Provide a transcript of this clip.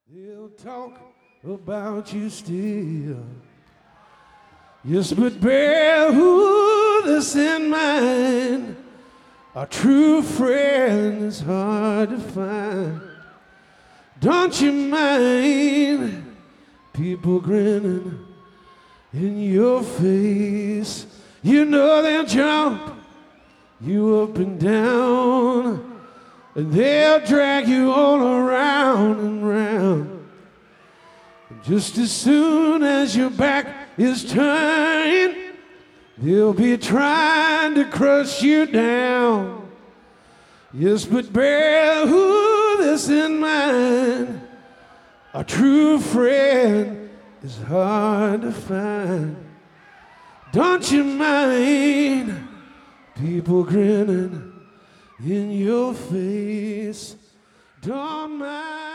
They'll talk about you still. Yes, but bear who this in mind. A true friend is hard to find. Don't you mind people grinning in your face? You know they'll jump you up and down, and they'll drag you all around and round. And just as soon as your back is turned, they'll be trying to crush you down. Yes, but bear who this in mind. A true friend is hard to find. Don't you mind people grinning in your face? Don't mind.